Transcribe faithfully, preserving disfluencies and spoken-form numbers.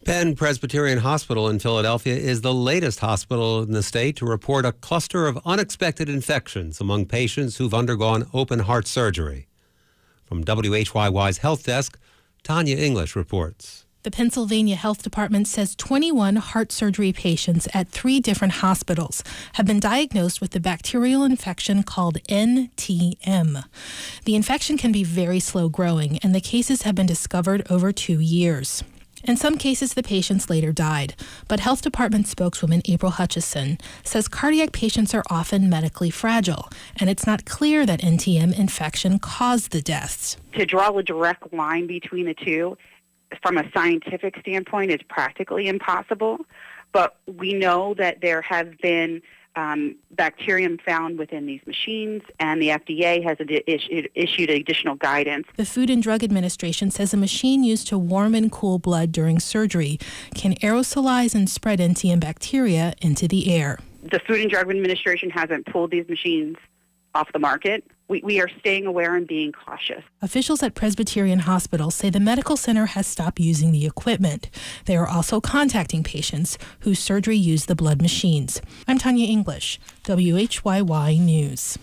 Penn Presbyterian Hospital in Philadelphia is the latest hospital in the state to report a cluster of unexpected infections among patients who've undergone open heart surgery. From W H Y Y's Health Desk, Tanya English reports. The Pennsylvania Health Department says twenty-one heart surgery patients at three different hospitals have been diagnosed with the bacterial infection called N T M. The infection can be very slow growing, and the cases have been discovered over two years. In some cases, the patients later died, but Health Department spokeswoman April Hutchison says cardiac patients are often medically fragile, and it's not clear that N T M infection caused the deaths. To draw a direct line between the two, from a scientific standpoint, is practically impossible, but we know that there have been um, bacterium found within these machines, and the F D A has ad- issued, issued additional guidance. The Food and Drug Administration says a machine used to warm and cool blood during surgery can aerosolize and spread N T M bacteria into the air. The Food and Drug Administration hasn't pulled these machines off the market. We, we are staying aware and being cautious. Officials at Presbyterian Hospital say the medical center has stopped using the equipment. They are also contacting patients whose surgery used the blood machines. I'm Tanya English, W H Y Y News.